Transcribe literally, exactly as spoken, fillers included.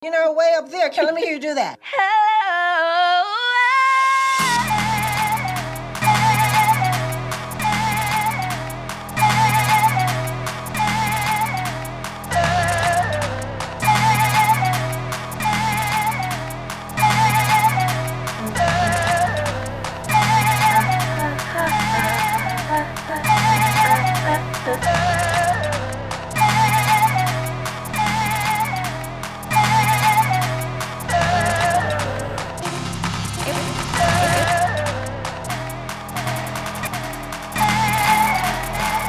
You know, way up there. Can let me hear you do that. Hello.